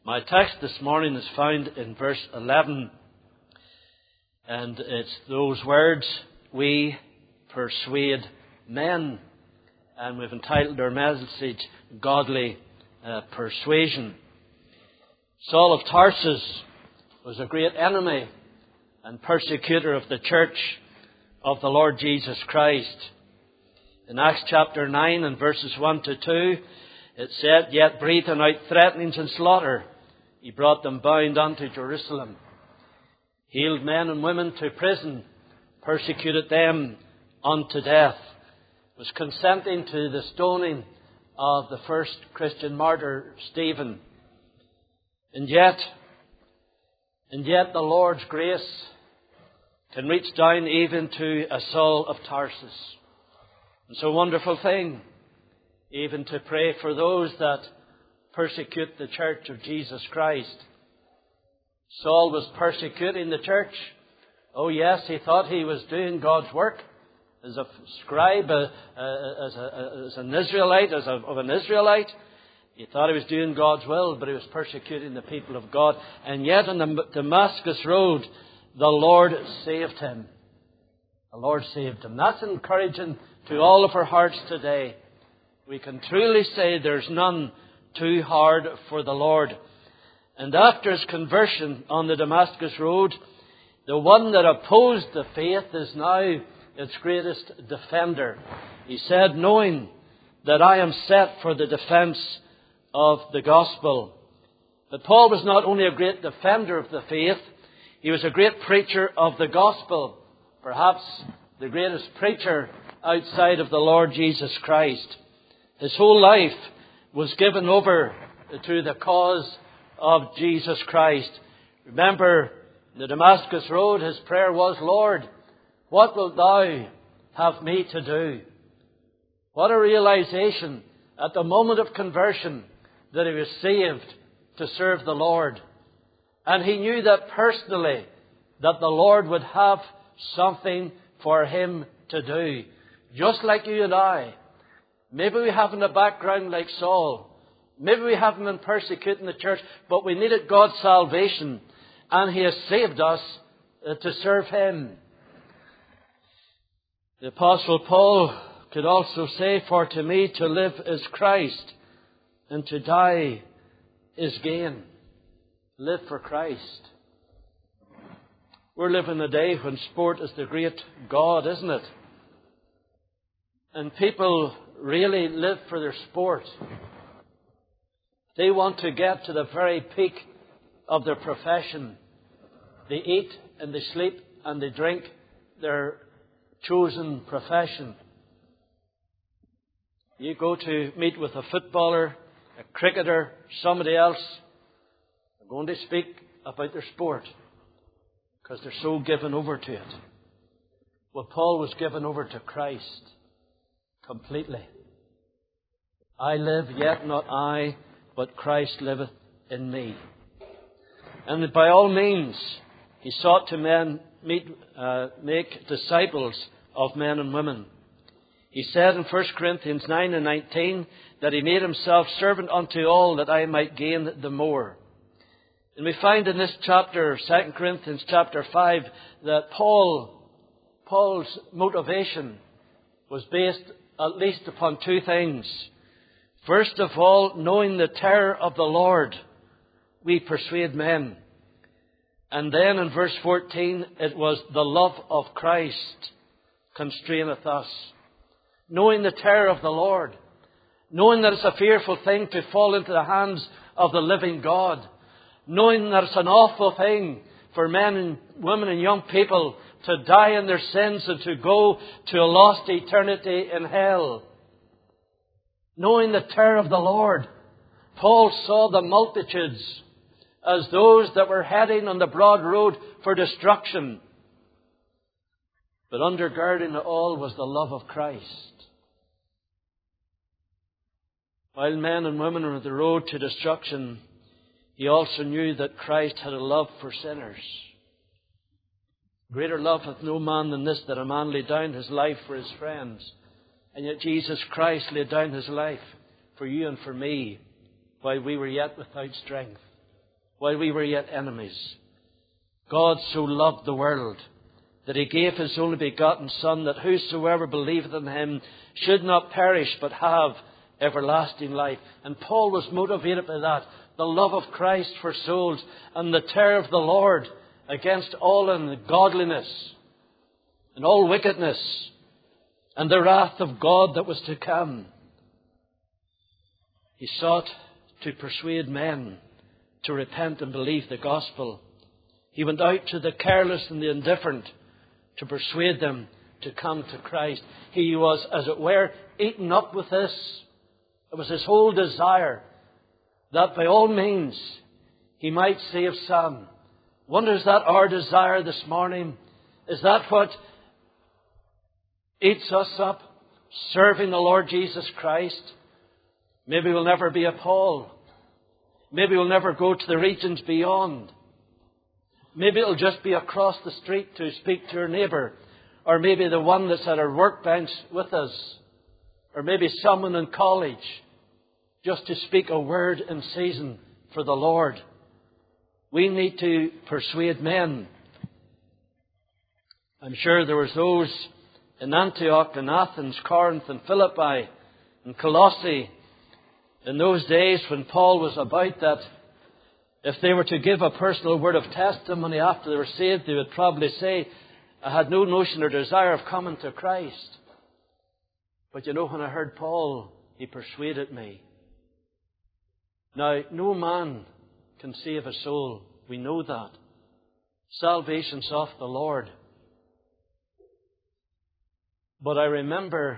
My text this morning is found in verse 11, and it's those words, "We persuade men." And we've entitled our message, "Godly Persuasion." Saul of Tarsus was a great enemy and persecutor of the church of the Lord Jesus Christ. In Acts chapter 9 and verses 1 to 2, it said, "Yet breathing out threatenings and slaughter, he brought them bound unto Jerusalem, haled men and women to prison, persecuted them unto death," was consenting to the stoning of the first Christian martyr, Stephen. And yet the Lord's grace can reach down even to a Saul of Tarsus. It's a wonderful thing, even to pray for those that persecute the church of Jesus Christ. Saul was persecuting the church. Oh yes, he thought he was doing God's work as a scribe, as an Israelite, of an Israelite. He thought he was doing God's will, but he was persecuting the people of God. And yet on the Damascus road, the Lord saved him. The Lord saved him. That's encouraging to all of our hearts today. We can truly say there's none too hard for the Lord. And after his conversion on the Damascus road, the one that opposed the faith is now its greatest defender. He said, "Knowing that I am set for the defense of the gospel." But Paul was not only a great defender of the faith, he was a great preacher of the gospel. Perhaps the greatest preacher outside of the Lord Jesus Christ. His whole life was given over to the cause of Jesus Christ. Remember, the Damascus road, his prayer was, "Lord, what wilt thou have me to do?" What a realization at the moment of conversion that he was saved to serve the Lord. And he knew that personally, that the Lord would have something for him to do. Just like you and I. Maybe we haven't a background like Saul. Maybe we haven't been persecuting the church, but we needed God's salvation. And he has saved us to serve him. The Apostle Paul could also say, "For to me to live is Christ, and to die is gain." Live for Christ. We're living in a day when sport is the great God, isn't it? And people really live for their sport. They want to get to the very peak of their profession. They eat and they sleep and they drink their chosen profession. You go to meet with a footballer, a cricketer, somebody else, they're going to speak about their sport because they're so given over to it. Well, Paul was given over to Christ completely. "I live, yet not I, but Christ liveth in me." And by all means, he sought to make disciples of men and women. He said in 1 Corinthians 9 and 19 that he made himself servant unto all that I might gain the more. And we find in this chapter, 2 Corinthians chapter 5, that Paul's motivation was based at least upon two things. First of all, knowing the terror of the Lord, we persuade men. And then in verse 14, it was the love of Christ constraineth us. Knowing the terror of the Lord. Knowing that it's a fearful thing to fall into the hands of the living God. Knowing that it's an awful thing for men and women and young people to die in their sins and to go to a lost eternity in hell. Knowing the terror of the Lord, Paul saw the multitudes as those that were heading on the broad road for destruction. But undergirding it all was the love of Christ. While men and women were on the road to destruction, he also knew that Christ had a love for sinners. Greater love hath no man than this, that a man lay down his life for his friends. And yet Jesus Christ laid down his life for you and for me while we were yet without strength. while we were yet enemies. God so loved the world that he gave his only begotten Son, that whosoever believeth in him should not perish but have everlasting life. And Paul was motivated by that, the love of Christ for souls and the terror of the Lord against all ungodliness and all wickedness and the wrath of God that was to come. He sought to persuade men to repent and believe the gospel. He went out to the careless and the indifferent to persuade them to come to Christ. He was, as it were, eaten up with this. It was his whole desire that by all means he might save some. Wonder, is that our desire this morning? Is that what eats us up? Serving the Lord Jesus Christ? Maybe we'll never be a Paul. Maybe we'll never go to the regions beyond. Maybe it'll just be across the street to speak to your neighbour. Or maybe the one that's at our workbench with us. Or maybe someone in college. Just to speak a word in season for the Lord. We need to persuade men. I'm sure there was those in Antioch and Athens, Corinth and Philippi and Colossae in those days when Paul was about, that if they were to give a personal word of testimony after they were saved, they would probably say, I had no notion or desire of coming to Christ. But you know, when I heard Paul, he persuaded me. Now, no man can save a soul. We know that. Salvation's of the Lord. But I remember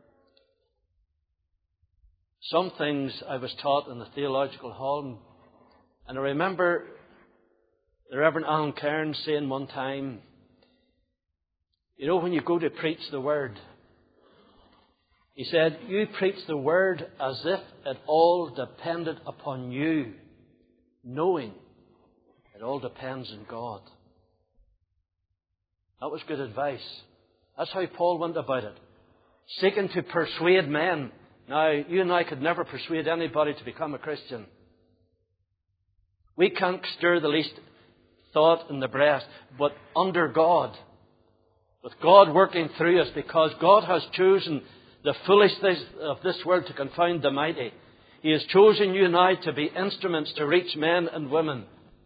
some things I was taught in the theological hall. And I remember the Reverend Alan Cairns saying one time, you know, when you go to preach the Word, he said, you preach the Word as if it all depended upon you, knowing it all depends on God. That was good advice. That's how Paul went about it. Seeking to persuade men. Now, you and I could never persuade anybody to become a Christian. We can't stir the least thought in the breast, but under God, with God working through us, because God has chosen the foolishness of this world to confound the mighty. He has chosen you and I to be instruments to reach men and women.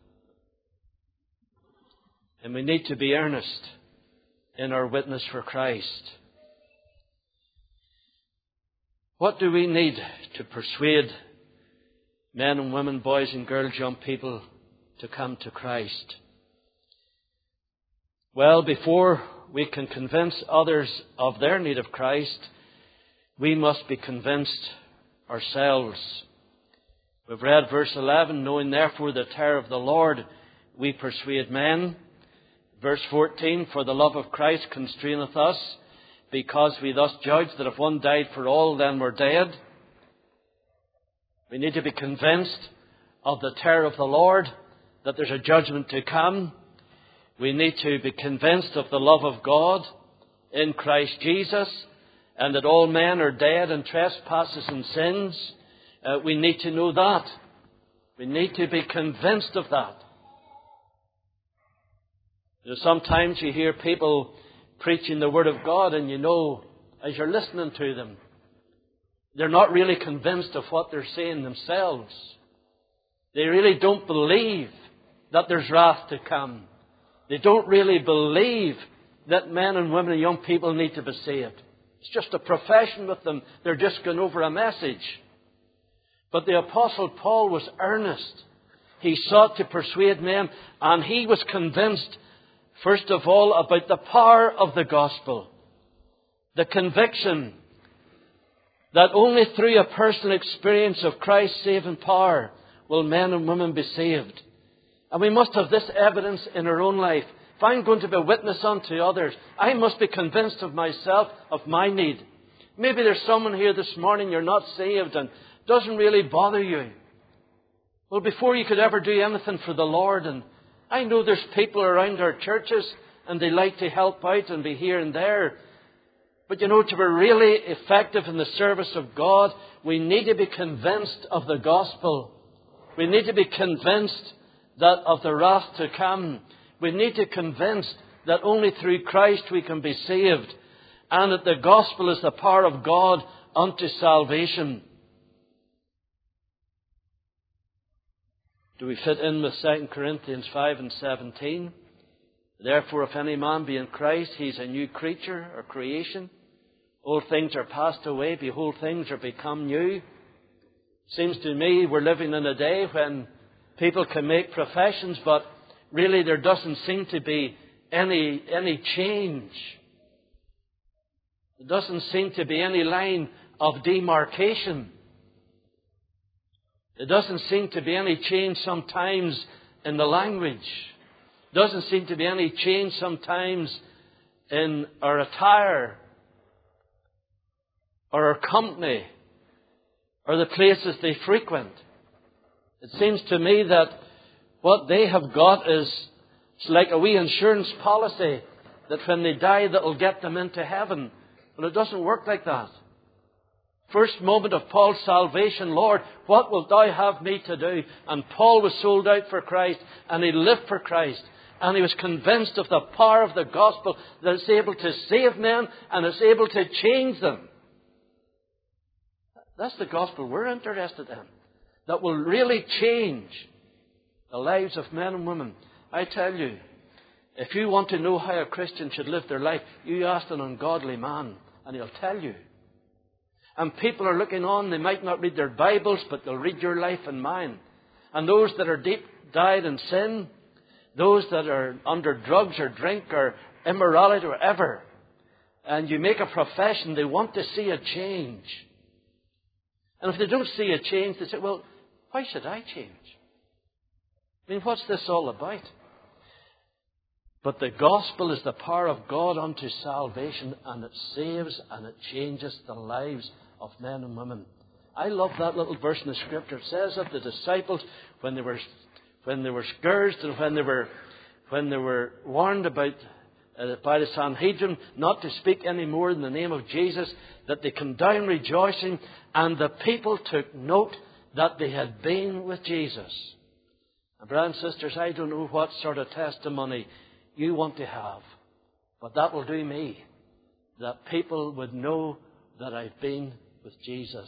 And we need to be earnest in our witness for Christ. What do we need to persuade men and women, boys and girls, young people to come to Christ? Well, before we can convince others of their need of Christ, we must be convinced ourselves. We've read verse 11, knowing therefore the terror of the Lord, we persuade men. Verse 14, for the love of Christ constraineth us, because we thus judge that if one died for all, then we're dead. We need to be convinced of the terror of the Lord, that there's a judgment to come. We need to be convinced of the love of God in Christ Jesus, and that all men are dead in trespasses and sins. We need to know that. We need to be convinced of that. You know, sometimes you hear people preaching the Word of God, and you know, as you're listening to them, they're not really convinced of what they're saying themselves. They really don't believe that there's wrath to come. They don't really believe that men and women and young people need to be saved. It's just a profession with them. They're just going over a message. But the Apostle Paul was earnest. He sought to persuade men, and he was convinced, first of all, about the power of the gospel. The conviction that only through a personal experience of Christ's saving power will men and women be saved. And we must have this evidence in our own life. If I'm going to be a witness unto others, I must be convinced of myself, of my need. Maybe there's someone here this morning, you're not saved and it doesn't really bother you. Well, before you could ever do anything for the Lord, and I know there's people around our churches and they like to help out and be here and there. But you know, to be really effective in the service of God, we need to be convinced of the gospel. We need to be convinced that of the wrath to come. We need to be convinced that only through Christ we can be saved, and that the gospel is the power of God unto salvation. Do we fit in with 2 Corinthians 5 and 17? Therefore, if any man be in Christ, he is a new creature or creation. Old things are passed away, behold, things are become new. Seems to me we're living in a day when people can make professions, but really there doesn't seem to be any change. There doesn't seem to be any line of demarcation. There doesn't seem to be any change sometimes in the language. There doesn't seem to be any change sometimes in our attire, or our company, or the places they frequent. It seems to me that what they have got is it's like a wee insurance policy that when they die that will get them into heaven. But it doesn't work like that. First moment of Paul's salvation, Lord, what wilt thou have me to do? And Paul was sold out for Christ, and he lived for Christ. And he was convinced of the power of the gospel that is able to save men and is able to change them. That's the gospel we're interested in. That will really change the lives of men and women. I tell you, if you want to know how a Christian should live their life, you ask an ungodly man and he'll tell you. And people are looking on, they might not read their Bibles, but they'll read your life and mine. And those that are deep dyed in sin, those that are under drugs or drink or immorality or whatever, and you make a profession, they want to see a change. And if they don't see a change, they say, well, why should I change? I mean, what's this all about? But the gospel is the power of God unto salvation, and it saves and it changes the lives of men and women. I love that little verse in the Scripture. It says that the disciples, when they were scourged and when they were warned about by the Sanhedrin not to speak any more in the name of Jesus, that they came down rejoicing, and the people took note that they had been with Jesus. And brothers and sisters, I don't know what sort of testimony you want to have, but that will do me, that people would know that I've been with Jesus.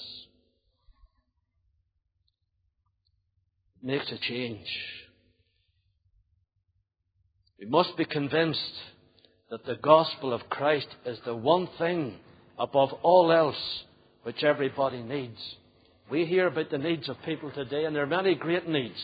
It makes a change. We must be convinced that the gospel of Christ is the one thing above all else which everybody needs. We hear about the needs of people today, and there are many great needs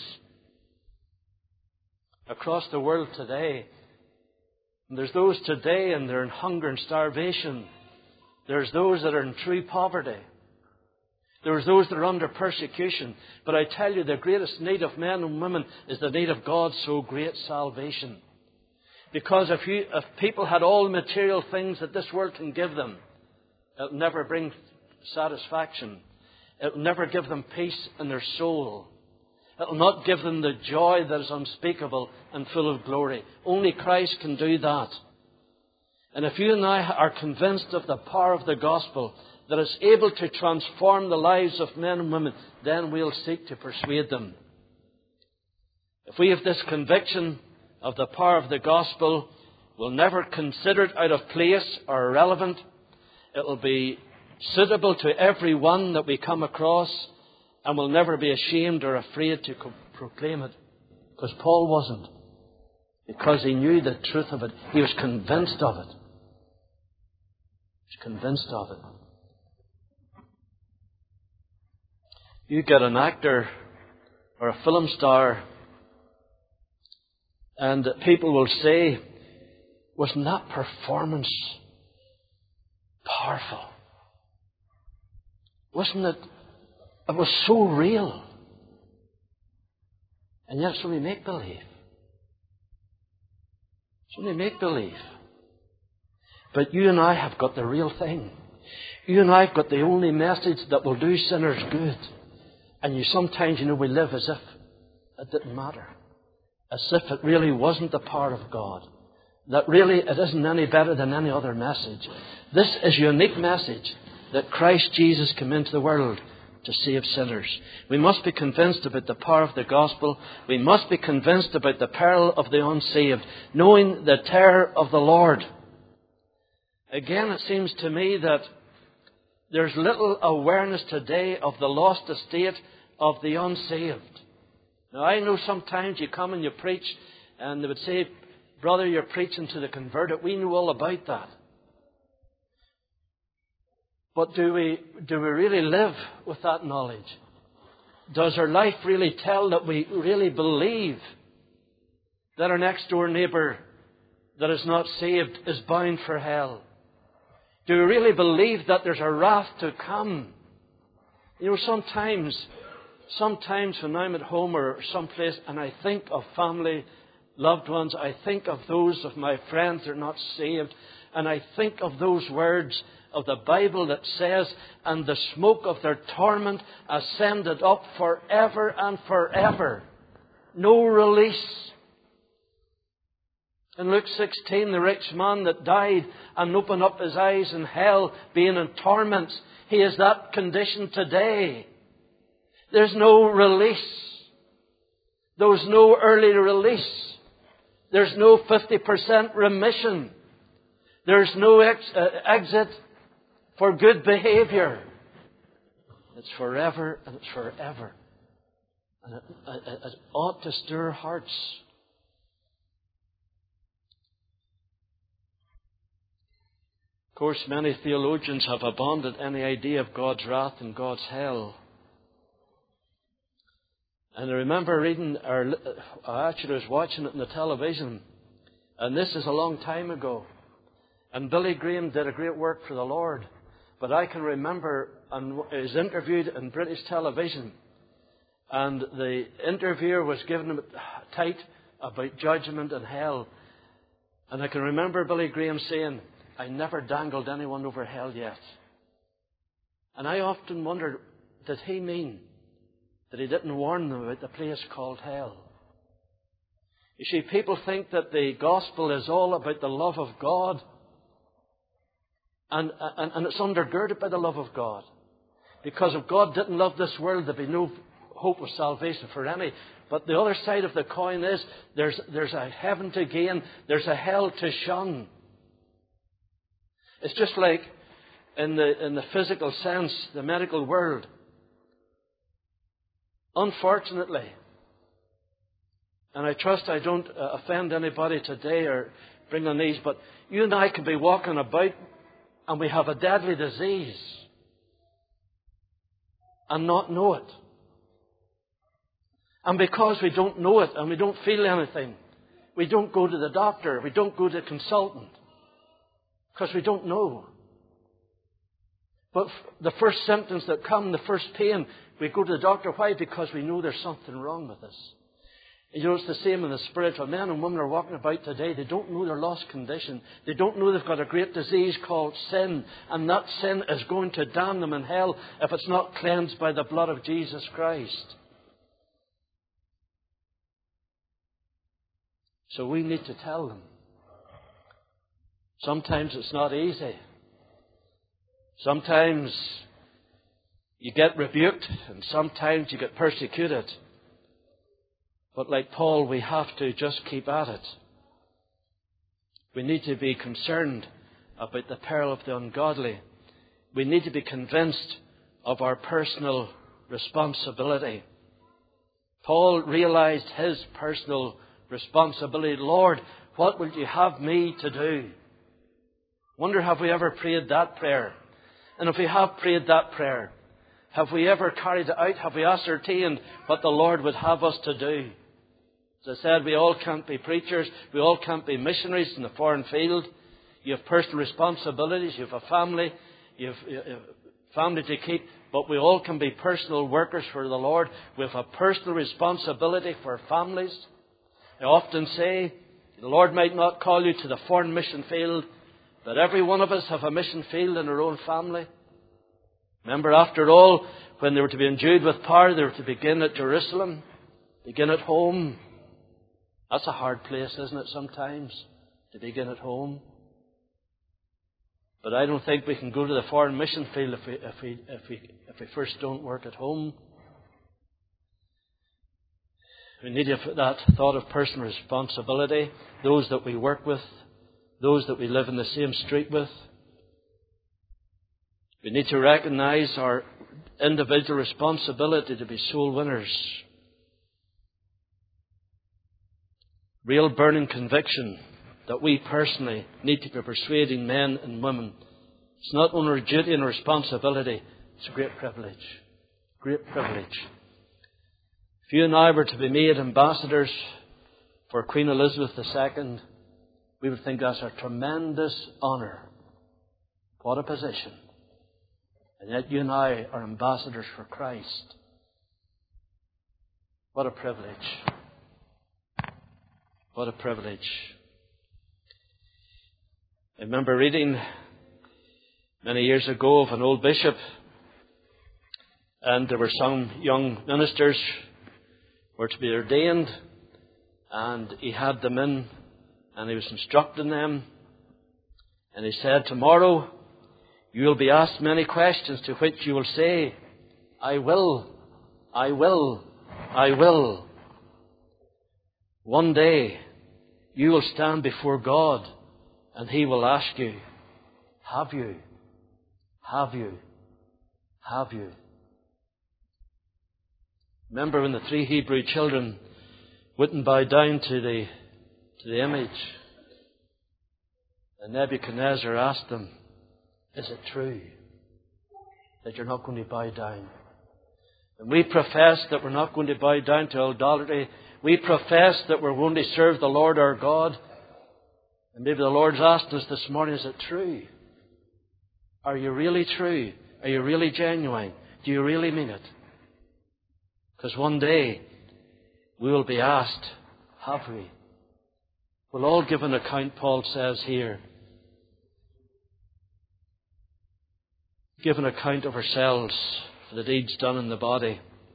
across the world today. And there's those today and they're in hunger and starvation. There's those that are in true poverty. There's those that are under persecution. But I tell you, the greatest need of men and women is the need of God's so great salvation. Because if people had all the material things that this world can give them, it will never bring satisfaction. It will never give them peace in their soul. It will not give them the joy that is unspeakable and full of glory. Only Christ can do that. And if you and I are convinced of the power of the gospel, that is able to transform the lives of men and women, then we'll seek to persuade them. If we have this conviction of the power of the gospel, we'll never consider it out of place or irrelevant. It will be suitable to every one that we come across, and we'll never be ashamed or afraid to proclaim it. Because Paul wasn't. Because he knew the truth of it. He was convinced of it. He was convinced of it. You get an actor or a film star, and people will say, wasn't that performance powerful? Wasn't it? It was so real. And yet it's only make-believe. It's only make-believe. But you and I have got the real thing. You and I have got the only message that will do sinners good. And sometimes, we live as if it didn't matter. As if it really wasn't the power of God. That really it isn't any better than any other message. This is a unique message that Christ Jesus came into the world to save sinners. We must be convinced about the power of the gospel. We must be convinced about the peril of the unsaved, knowing the terror of the Lord. Again, it seems to me that there's little awareness today of the lost estate of the unsaved. Now, I know sometimes you come and you preach, and they would say, "Brother, you're preaching to the converted." We know all about that. But do we really live with that knowledge? Does our life really tell that we really believe that our next door neighbour that is not saved is bound for hell? Do we really believe that there's a wrath to come? You know, sometimes when I'm at home or someplace and I think of family, loved ones, I think of those of my friends that are not saved, and I think of those words of the Bible that says, "And the smoke of their torment ascended up forever and forever." No release. In Luke 16, the rich man that died and opened up his eyes in hell, being in torments, he is that condition today. There's no release. There's no early release. There's no 50% remission. There's no exit for good behavior. It's forever and it's forever. And it ought to stir hearts. Of course, many theologians have abandoned any idea of God's wrath and God's hell. And I remember reading, I actually was watching it on the television, and this is a long time ago. And Billy Graham did a great work for the Lord. But I can remember, and he was interviewed in British television, and the interviewer was giving him tight about judgment and hell. And I can remember Billy Graham saying, "I never dangled anyone over hell yet." And I often wondered, did he mean that he didn't warn them about the place called hell? You see, people think that the gospel is all about the love of God. And it's undergirded by the love of God. Because if God didn't love this world, there'd be no hope of salvation for any. But the other side of the coin is there's a heaven to gain, there's a hell to shun. It's just like in the physical sense, the medical world. Unfortunately, and I trust I don't offend anybody today or bring on these, but you and I could be walking about and we have a deadly disease and not know it. And because we don't know it and we don't feel anything, we don't go to the doctor, we don't go to the consultant, because we don't know. But the first symptoms that come, the first pain, we go to the doctor. Why? Because we know there's something wrong with us. You know, it's the same in the spiritual. Men and women are walking about today. They don't know their lost condition. They don't know they've got a great disease called sin. And that sin is going to damn them in hell if it's not cleansed by the blood of Jesus Christ. So we need to tell them. Sometimes it's not easy. Sometimes you get rebuked and sometimes you get persecuted. But like Paul, we have to just keep at it. We need to be concerned about the peril of the ungodly. We need to be convinced of our personal responsibility. Paul realized his personal responsibility. Lord, what will you have me to do? Wonder, have we ever prayed that prayer? And if we have prayed that prayer, have we ever carried it out? Have we ascertained what the Lord would have us to do? As I said, we all can't be preachers. We all can't be missionaries in the foreign field. You have personal responsibilities. You have a family. You have family to keep. But we all can be personal workers for the Lord. We have a personal responsibility for families. I often say, the Lord might not call you to the foreign mission field, but every one of us have a mission field in our own family. Remember, after all, when they were to be endued with power, they were to begin at Jerusalem, begin at home. That's a hard place, isn't it, sometimes, to begin at home? But I don't think we can go to the foreign mission field if we first don't work at home. We need to have that thought of personal responsibility. Those that we work with, those that we live in the same street with. We need to recognize our individual responsibility to be soul winners. Real burning conviction that we personally need to be persuading men and women. It's not only a duty and a responsibility, it's a great privilege. Great privilege. If you and I were to be made ambassadors for Queen Elizabeth II, we would think that's a tremendous honour. What a position. And yet you and I are ambassadors for Christ. What a privilege. What a privilege. I remember reading many years ago of an old bishop, and there were some young ministers who were to be ordained, and he had them in, and he was instructing them, and he said, tomorrow you will be asked many questions to which you will say, I will, I will, I will. One day you will stand before God and He will ask you, have you? Have you? Have you? Remember when the 3 Hebrew children wouldn't bow down to the image? And Nebuchadnezzar asked them, is it true that you're not going to bow down? And we profess that we're not going to bow down to idolatry. We profess that we're going to serve the Lord our God. And maybe the Lord's asked us this morning, is it true? Are you really true? Are you really genuine? Do you really mean it? Because one day we will be asked, have we? We'll all give an account, Paul says here. Give an account of ourselves for the deeds done in the body.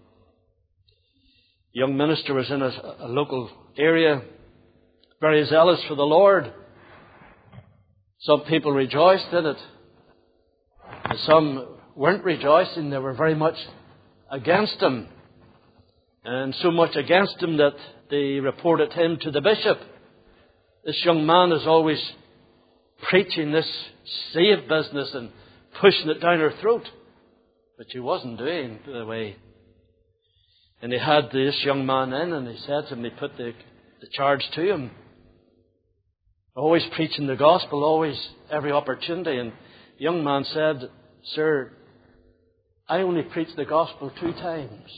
A young minister was in a local area, very zealous for the Lord. Some people rejoiced in it, and some weren't rejoicing. They were very much against him, and so much against him that they reported him to the bishop. This young man is always preaching this save business and pushing it down her throat, which he wasn't doing, by the way. And he had this young man in, and he said to him, he put the charge to him, always preaching the gospel, always every opportunity. And the young man said, sir, I only preach the gospel 2 times,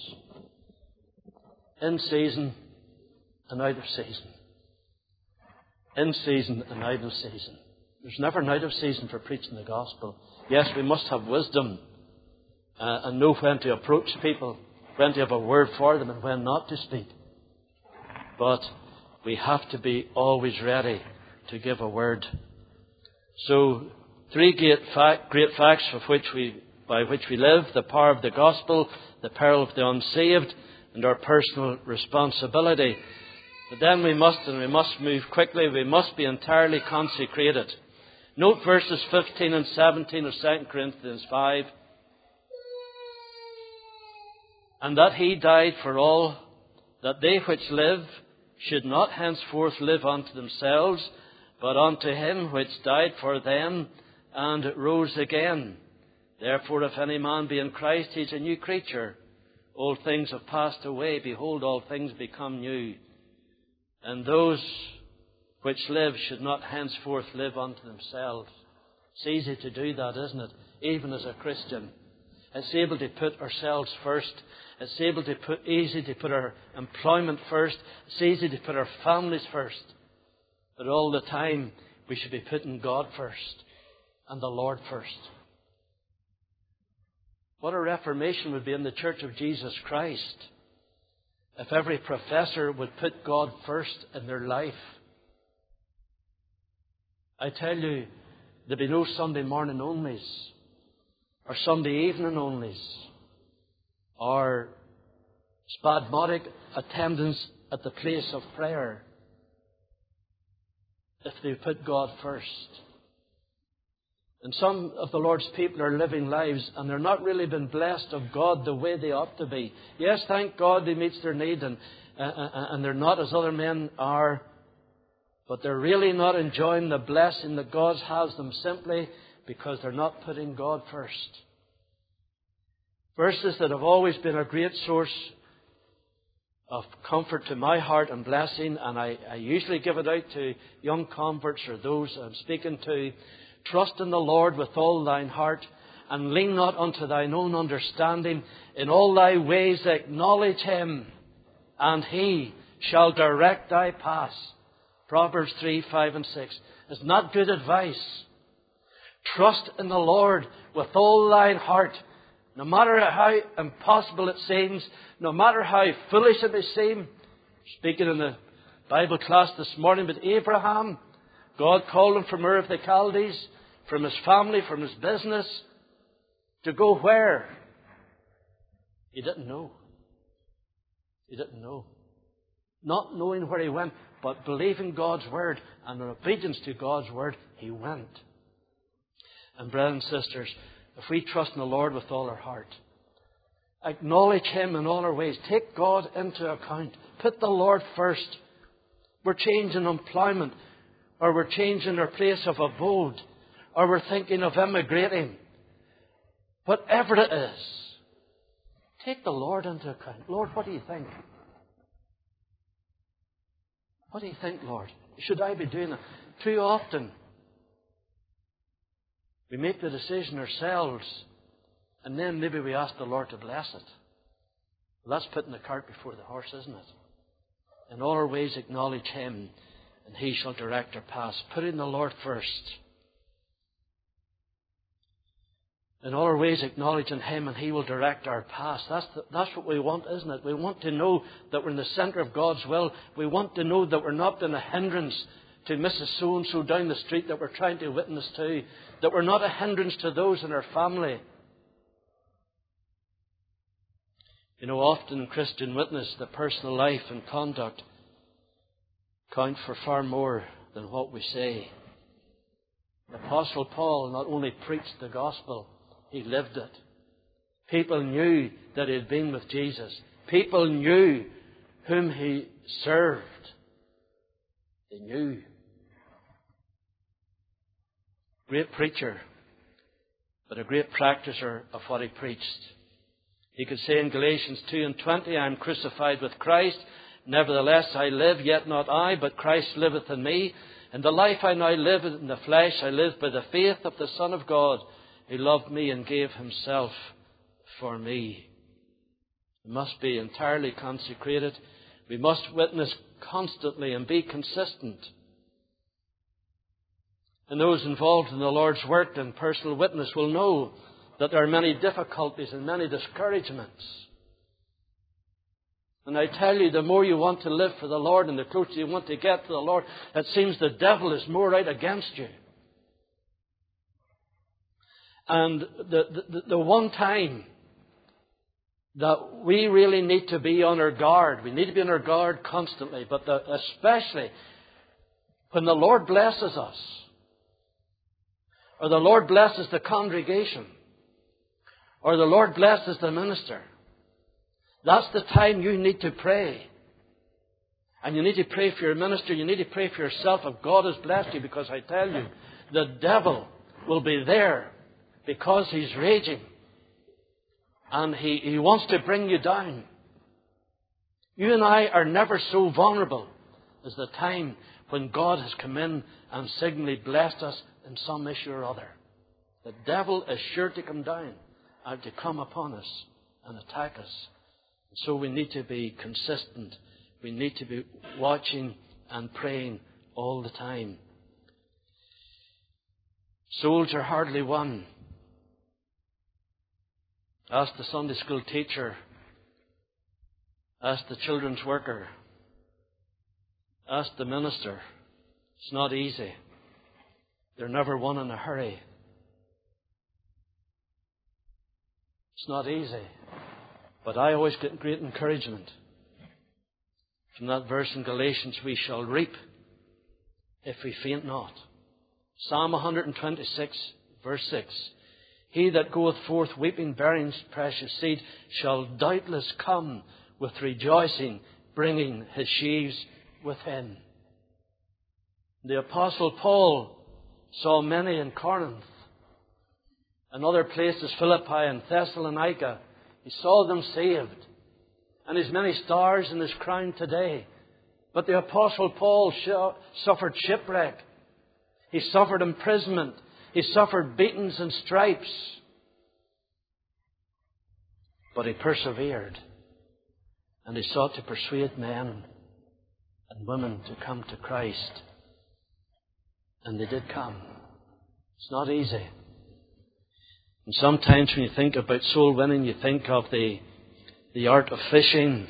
in season and out of season. In season and out of season. There's never an out of season for preaching the gospel. Yes, we must have wisdom and know when to approach people, when to have a word for them and when not to speak. But we have to be always ready to give a word. So 3 great facts by which we live: the power of the gospel, the peril of the unsaved, and our personal responsibility. But then we must move quickly, we must be entirely consecrated. Note verses 15 and 17 of 2 Corinthians 5. And that He died for all, that they which live should not henceforth live unto themselves, but unto Him which died for them and rose again. Therefore, if any man be in Christ, he is a new creature. Old things have passed away. Behold, all things become new. And those which live should not henceforth live unto themselves. It's easy to do that, isn't it? Even as a Christian. It's able to put ourselves first. It's easy to put our employment first. It's easy to put our families first. But all the time, we should be putting God first and the Lord first. What a reformation would be in the Church of Jesus Christ if every professor would put God first in their life. I tell you, there'd be no Sunday morning onlys, or Sunday evening onlys, or spasmodic attendance at the place of prayer, if they put God first. And some of the Lord's people are living lives and they're not really been blessed of God the way they ought to be. Yes, thank God He meets their need and they're not as other men are. But they're really not enjoying the blessing that God has them simply because they're not putting God first. Verses that have always been a great source of comfort to my heart and blessing, and I usually give it out to young converts or those I'm speaking to. Trust in the Lord with all thine heart, and lean not unto thine own understanding. In all thy ways acknowledge Him, and He shall direct thy paths. Proverbs 3, 5 and 6. Is not good advice. Trust in the Lord with all thine heart. No matter how impossible it seems, no matter how foolish it may seem. Speaking in the Bible class this morning with Abraham, God called him from Ur of the Chaldees, from his family, from his business, to go where? He didn't know. He didn't know. Not knowing where he went, but believing God's word and in obedience to God's word, he went. And brothers and sisters, if we trust in the Lord with all our heart, acknowledge Him in all our ways, take God into account, put the Lord first. We're changing employment, or we're changing our place of abode, or we're thinking of immigrating. Whatever it is, take the Lord into account. Lord, what do you think? What do you think, Lord? Should I be doing it? Too often, we make the decision ourselves, and then maybe we ask the Lord to bless it. Well, that's putting the cart before the horse, isn't it? In all our ways acknowledge Him, and He shall direct our paths. Putting the Lord first. In all our ways acknowledging Him, and He will direct our paths. That's what we want, isn't it? We want to know that we're in the centre of God's will. We want to know that we're not in a hindrance to Mrs. So-and-so down the street that we're trying to witness to. That we're not a hindrance to those in our family. You know, often in Christian witness, the personal life and conduct count for far more than what we say. The Apostle Paul not only preached the gospel, he lived it. People knew that he had been with Jesus. People knew whom he served. They knew. Great preacher, but a great practicer of what he preached. He could say in Galatians 2:20, I am crucified with Christ. Nevertheless I live, yet not I, but Christ liveth in me. And the life I now live in the flesh, I live by the faith of the Son of God, who loved me and gave Himself for me. We must be entirely consecrated. We must witness constantly and be consistent. And those involved in the Lord's work and personal witness will know that there are many difficulties and many discouragements. And I tell you, the more you want to live for the Lord and the closer you want to get to the Lord, it seems the devil is more out against you. And the one time that we really need to be on our guard, we need to be on our guard constantly, but especially when the Lord blesses us, or the Lord blesses the congregation, or the Lord blesses the minister, that's the time you need to pray. And you need to pray for your minister, you need to pray for yourself if God has blessed you, because I tell you, the devil will be there because he's raging. And he wants to bring you down. You and I are never so vulnerable as the time when God has come in and signally blessed us in some issue or other. The devil is sure to come down and to come upon us and attack us. So we need to be consistent. We need to be watching and praying all the time. Souls are hardly won. Ask the Sunday school teacher. Ask the children's worker. Ask the minister. It's not easy. They're never won in a hurry. It's not easy. But I always get great encouragement from that verse in Galatians, we shall reap if we faint not. Psalm 126, Verse 6. He that goeth forth weeping, bearing precious seed, shall doubtless come with rejoicing, bringing his sheaves with him. The Apostle Paul saw many in Corinth and other places, Philippi and Thessalonica. He saw them saved. And there's many stars in his crown today. But the Apostle Paul suffered shipwreck. He suffered imprisonment. He suffered beatings and stripes. But he persevered. And he sought to persuade men and women to come to Christ. And they did come. It's not easy. And sometimes when you think about soul winning, you think of the art of fishing.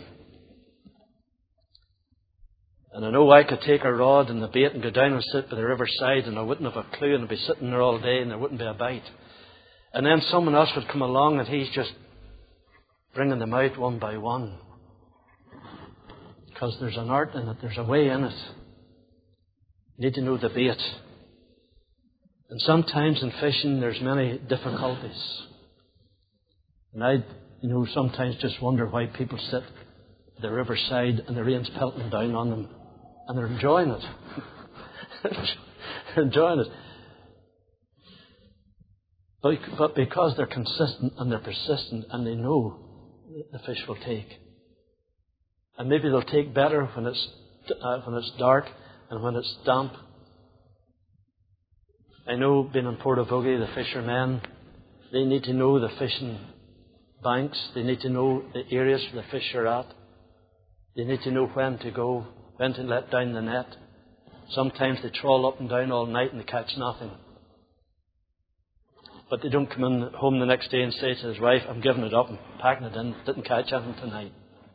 And I know I could take a rod and the bait and go down and sit by the riverside and I wouldn't have a clue and I'd be sitting there all day and there wouldn't be a bite. And then someone else would come along and he's just bringing them out one by one. Because there's an art in it, there's a way in it. You need to know the bait. And sometimes in fishing there's many difficulties. And I, sometimes just wonder why people sit at the riverside and the rain's pelting down on them. And they're enjoying it. They're enjoying it. But because they're consistent and they're persistent and they know the fish will take. And maybe they'll take better when it's dark and when it's damp. I know being in Portavogie, the fishermen, they need to know the fishing banks. They need to know the areas where the fish are at. They need to know when to go, when to let down the net. Sometimes they trawl up and down all night and they catch nothing. But they don't come home the next day and say to his wife, I'm giving it up and packing it in. Didn't catch anything tonight.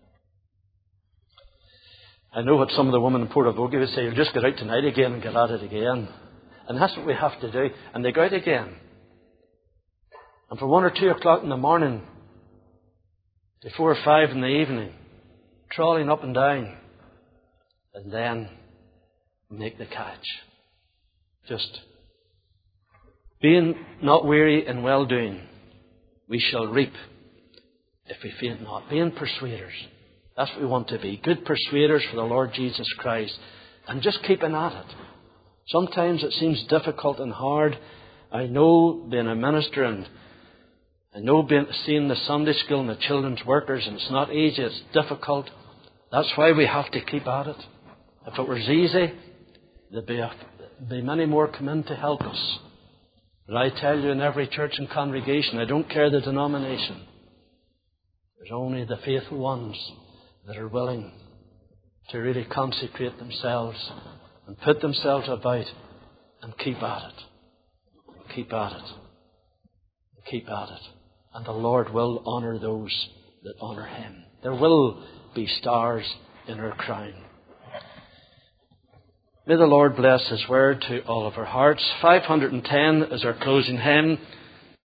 I know what some of the women in Portavogie would say, you'll just get out tonight again and get at it again. And that's what we have to do. And they go out again. And for 1 or 2 o'clock in the morning to 4 or 5 in the evening, trawling up and down, and then make the catch. Just being not weary in well-doing, we shall reap if we faint not. Being persuaders. That's what we want to be. Good persuaders for the Lord Jesus Christ. And just keeping at it. Sometimes it seems difficult and hard. I know being a minister and I know seeing the Sunday school and the children's workers, and it's not easy, it's difficult. That's why we have to keep at it. If it was easy, there'd be many more come in to help us. But I tell you, in every church and congregation, I don't care the denomination, there's only the faithful ones that are willing to really consecrate themselves and put themselves about and keep at it. Keep at it. Keep at it. And the Lord will honour those that honour Him. There will be stars in our crown. May the Lord bless His word to all of our hearts. 510 is our closing hymn.